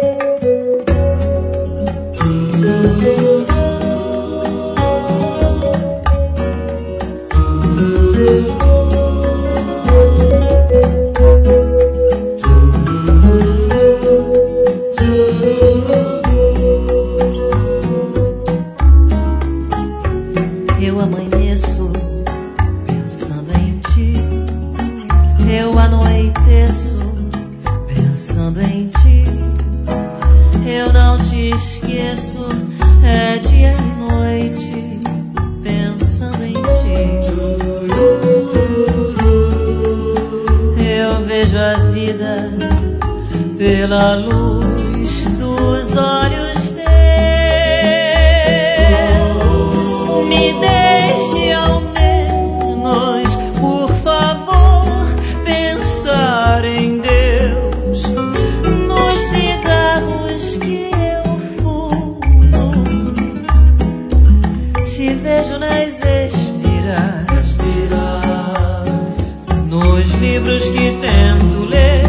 Eu amanheço pensando em ti, eu anoiteço pensando em ti, eu não te esqueço, é dia e noite pensando em ti. Eu vejo a vida pela luz dos olhos teus. Me deixe ao menos, por favor, pensar em Deus nos cigarros que eu fumo. Te vejo nas espirais, nos livros que tento ler.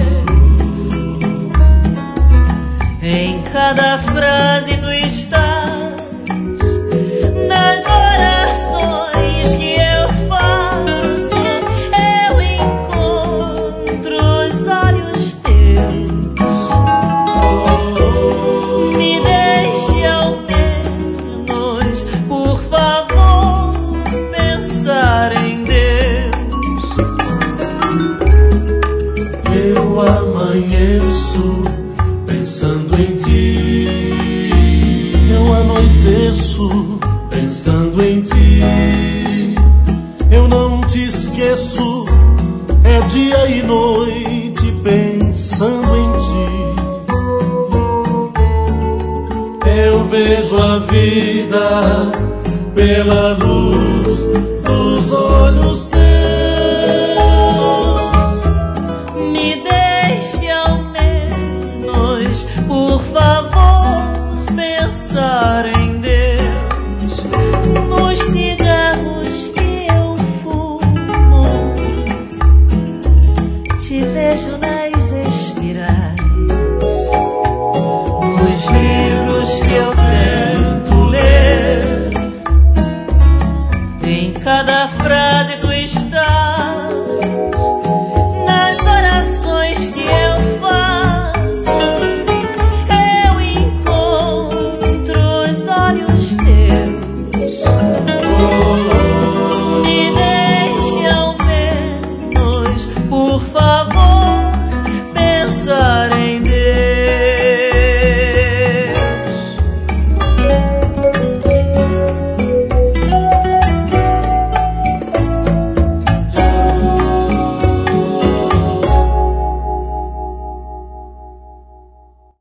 Em cada frase tu estás, nas orações que eu faço, eu encontro os olhos teus. Me deixe ao menos, por favor, pensar em Deus. Eu amanheço pensando em ti, eu anoiteço pensando em ti, eu não te esqueço, é dia e noite pensando em ti. Eu vejo a vida pela luz dos olhos